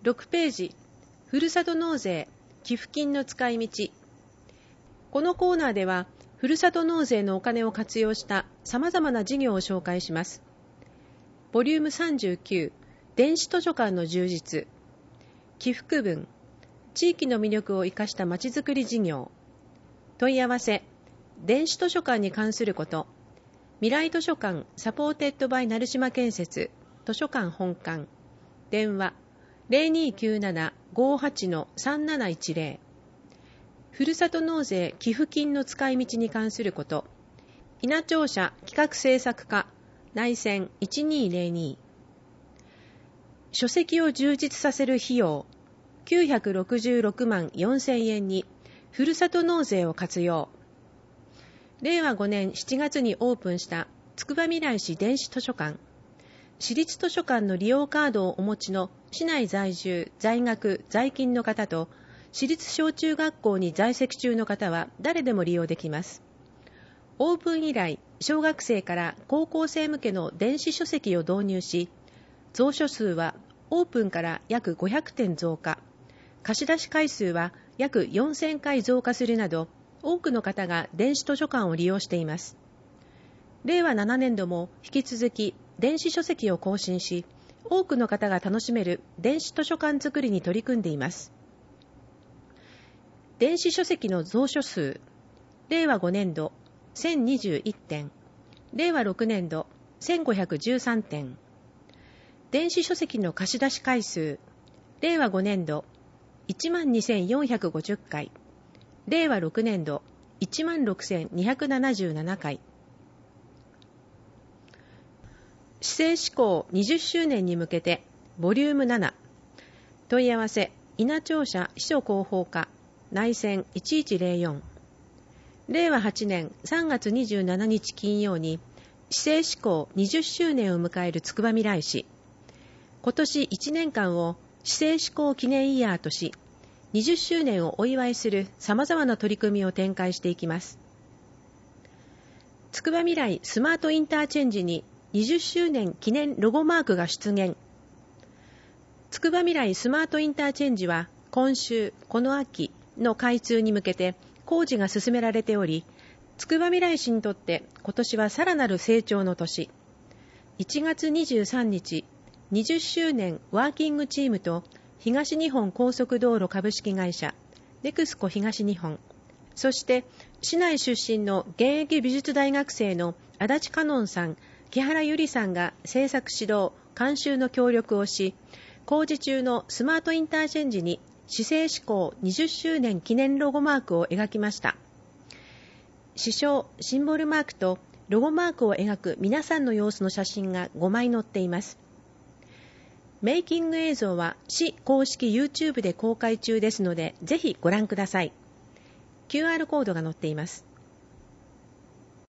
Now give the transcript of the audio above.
6ページ、ふるさと納税寄付金の使い道。このコーナーでは、ふるさと納税のお金を活用したさまざまな事業を紹介します。ボリューム39、電子図書館の充実。寄付区分、地域の魅力を生かしたまちづくり事業。問い合わせ、電子図書館に関すること。未来図書館サポーテッドバイ成島建設図書館本館。電話 0297-58-3710。ふるさと納税寄付金の使い道に関すること。稲庁舎企画制作課内線1202。書籍を充実させる費用966万4000円にふるさと納税を活用。令和5年7月にオープンしたつくばみらい市電子図書館。市立図書館の利用カードをお持ちの市内在住、在学、在勤の方と市立小中学校に在籍中の方は誰でも利用できます。オープン以来、小学生から高校生向けの電子書籍を導入し、蔵書数はオープンから約500点増加、貸し出し回数は約4000回増加するなど、多くの方が電子図書館を利用しています。令和7年度も引き続き電子書籍を更新し、多くの方が楽しめる電子図書館づくりに取り組んでいます。電子書籍の蔵書数、令和5年度1021点、令和6年度1513点。電子書籍の貸し出し回数、令和5年度12,450回、令和6年度16,277回。市政施行20周年に向けて、ボリューム7。問い合わせ、稲庁舎秘書広報課内線1104。令和8年3月27日金曜に市政施行20周年を迎えるつくばみらい市。今年1年間を市政施行記念イヤーとし、20周年をお祝いする様々な取り組みを展開していきます。つくばみらいスマートインターチェンジに20周年記念ロゴマークが出現。つくばみらいスマートインターチェンジは今週、この秋の開通に向けて工事が進められており、つくばみらい市にとって今年はさらなる成長の年。1月23日、20周年ワーキングチームと東日本高速道路株式会社、ネクスコ東日本、そして市内出身の現役美術大学生の足立香音さん、木原ゆりさんが制作指導、監修の協力をし、工事中のスマートインターチェンジに市政施行20周年記念ロゴマークを描きました。市章、シンボルマークとロゴマークを描く皆さんの様子の写真が5枚載っています。メイキング映像は市公式 YouTube で公開中ですので、ぜひご覧ください。QR コードが載っています。